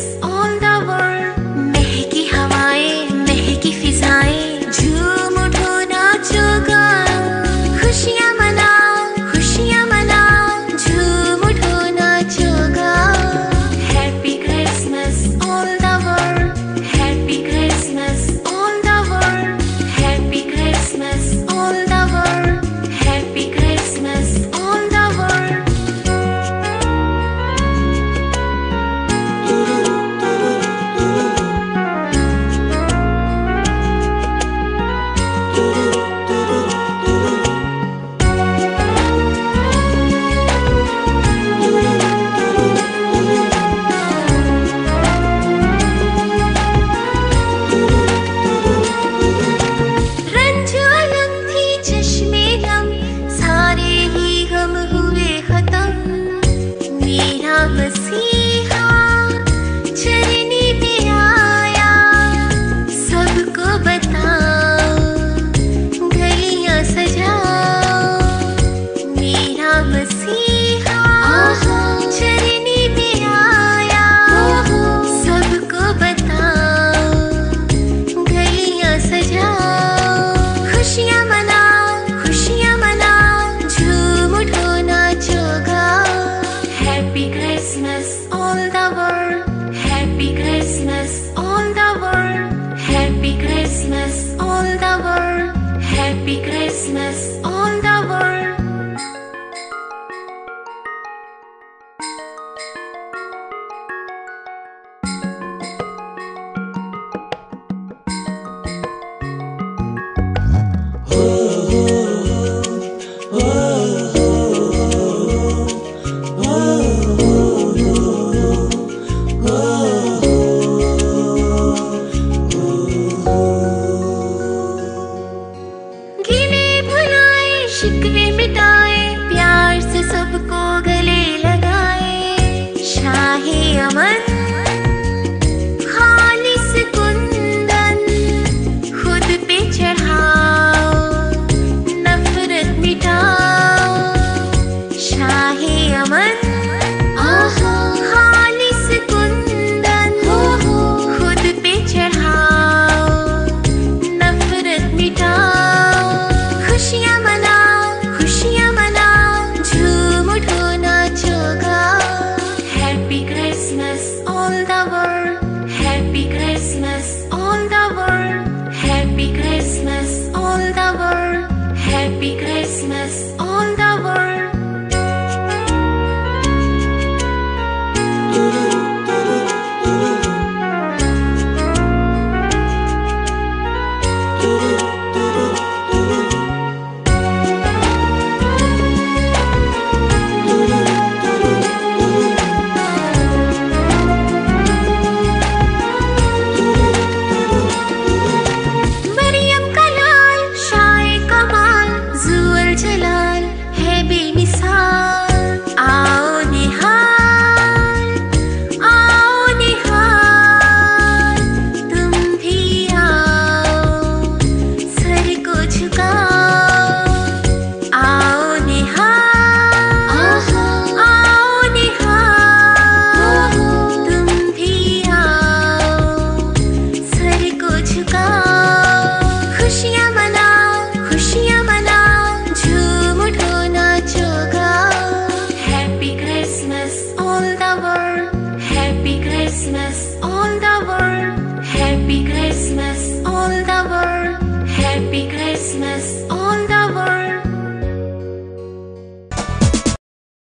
all the world। महकी हवाएं, महकी फिजाएं, झूम उठो नाचो गाओ, खुशियाँ मनाओ, खुशियाँ मनाओ, झूम उठो नाचो गाओ। Happy Christmas all the world, Happy Christmas all the world, Happy Christmas all the world, Happy Christmas all the world। मसीहा चरनी पे आया, सबको बताओ, गलियां सजाओ। मेरा मसीहा चरनी पे आया, सबको बताओ, गलियां सजाओ। खुशियाँ मनाओ, खुशियाँ मनाओ, झूम उठो नाचो गाओ। Happy Christmas all the world, Happy Christmas all the world, Happy Christmas all the world, Happy Christmas all the world। शिकवे मिटाए, प्यार से सबको गले लगाए। शाहे अमन खालिस कुंदन खुद पे चढ़ाओ, नफरत मिटाओ। शाहे अमन खालिस कुंदन खुद पे चढ़ाओ, नफरत मिटाओ। खुशियाँ मनाओ, खुशियाँ मनाओ, झूम उठो नाचो गाओ। Happy Christmas all the world, Happy Christmas all the world, Happy Christmas all the world, Happy Christmas all the world। जलाल है बेमिसाल, आओ निहाल, आओ निहाल, तुम भी आओ, सर को झुकाओ। आओ निहाल, आओ निहाल, तुम भी आओ, सर को झुकाओ। खुशियाँ मनाओ, खुशियाँ मनाओ, झूम उठो नाचो गाओ। Happy Christmas all the world, Happy Christmas all the world, Happy Christmas all the world, Happy Christmas all the world।